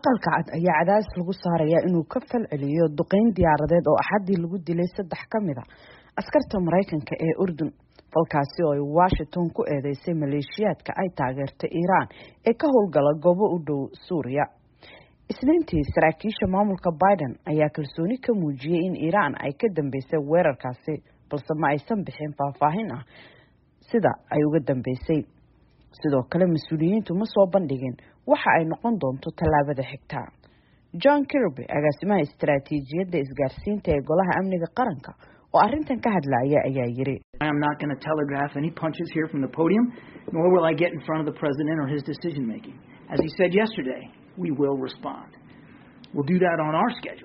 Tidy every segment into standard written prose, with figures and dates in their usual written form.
aqalka cad ayaa cadaadis lagu saarayaa inuu ka falceliyo duqeyn diyaaradeed oo axadii lagu dilay 3 ka mid ah askarta Mareykanka ee Urdun falkaasi oo ay Washington ku eedeysay maleeshiyaadka ay taageertay Iran ee ka howlgala goobo u dhow Suuriya. Isniintii saraakiisha maamulka Biden ayaa kalsooni ka muujiyay in Iran ay ka dambeysay weerarkaasi balse ma aysan bixin faahfaahin ah sida ay uga dambeysay. sidoo kale mas'uuliyiintu ma soo bandhigin waxa ay noqon doonto tallaabada xigta. John Kirby agaasimaha istiraatiijiyadda isgaarsiinta ee golaha amniga qaranka oo arrintan ka hadlaya ayaa yiri I am not going to telegraph any punches here from the podium, nor will I get in front of the president or his decision making. As he said yesterday, we will respond. We'll do that on our schedule.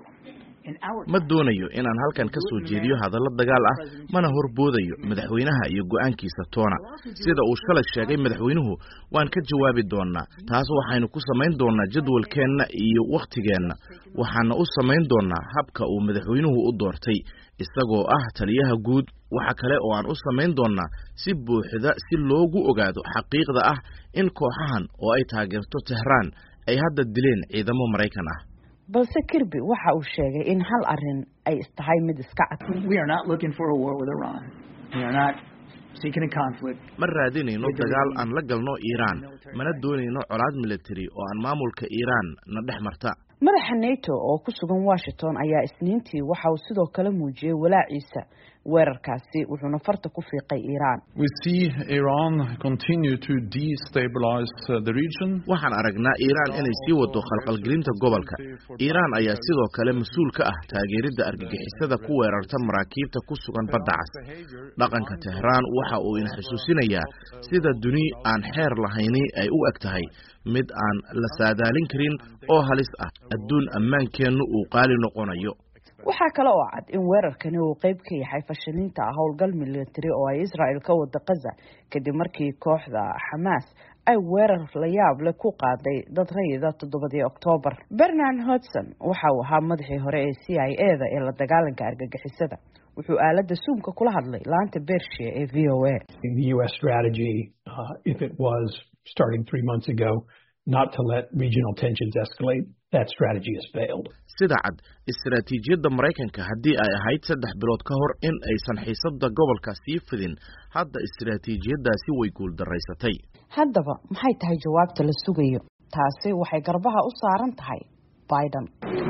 ma doonayo inaan halkan ka soo jeediyo hadallo dagaal ah mana horboodayo madaxweynaha iyo go'aankiisa toona sida uu shalay sheegay madaxweynuhu waan ka jawaabi doonaa taas waxaynu ku samayn doonaa jadwalkeena iyo waqtigeena waxaana u samayn doonaa habka uu madaxweynuhu u doortay isagoo ah taliyaha guud waxa kale oo aan u samayn doonaa si buuxda si loogu ogaado xaqiiqda ah in kooxahan oo ay taageerto Tehran ay hadda dileen ciidamo Mareykan ah balse Kirby waxa uu sheegay in hal arin ay tahay mid iska cad. We are not looking for a war with Iran. We are not seeking a conflict. Ma raadinayno dagaal aan la galno Iran, mana doonayno colaad military oo aan maamulka Iran na dhexmarta. Madaxa NATO oo ku sugan Washington ayaa Isniintii waxa uu sidoo kale muujiyay walaaciisa weerarkaasi wuxuuna farta ku fiiqay Iran. We see Iran continue to destabilize the region. Waxaan aragnaa Iran inay sii wado khalkhalgelinta gobolka. Iran ayaa sidoo kale mas'uul ka ah taageeridda argagixisada ku weerarta maraakiibta ku sugan badda cas. Dhaqanka Tehran waxa uu in xusuusinayaa sida duni aan xeer lahayn ay u egtahay mid aan la saadaalin karin oo halis ah adduun ammaankeenu uu qaali noqonayo. waxa kale oo cad in weerarkani uu qayb ka yahay fashilinta howlgal military oo ay Israel ka wada Gaza kadib markii kooxda Hamas ay weerar la yaab leh ku qaaday dad rayida 7 Oktoobar. Bernard Hudson waxa uu ahaa madaxii hore ee CIA-da ee la dagaalanka argagixisada wuxuu aalada Zoom-ka kula hadlay laanta Bershiya ee VOA. The US strategy if it was starting 3 months ago not to let regional tensions escalate, that strategy has failed. Sida cad istiraatiijiyadda Mareykanka haddii ay ahayd 3 bilood ka hor in aysan xiisadda gobolka sii fidin hadda istiraatiijiyaddaasi way guul daraysatay. Haddaba maxay tahay jawaabta la sugayo? Taasi waxay garbaha u saaran tahay Biden.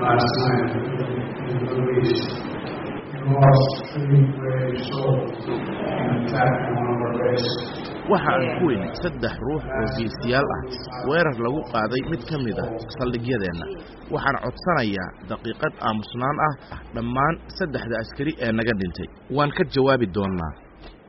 waxa aan ku weynay 3 ruux oo geesiyaal ah weerar lagu qaaday mid ka mid ah saldhigyadeena waxaan codsanayaa daqiiqad aamusnaan ah dhammaan 3 askari ee naga dhintay waan ka jawaabi doonaa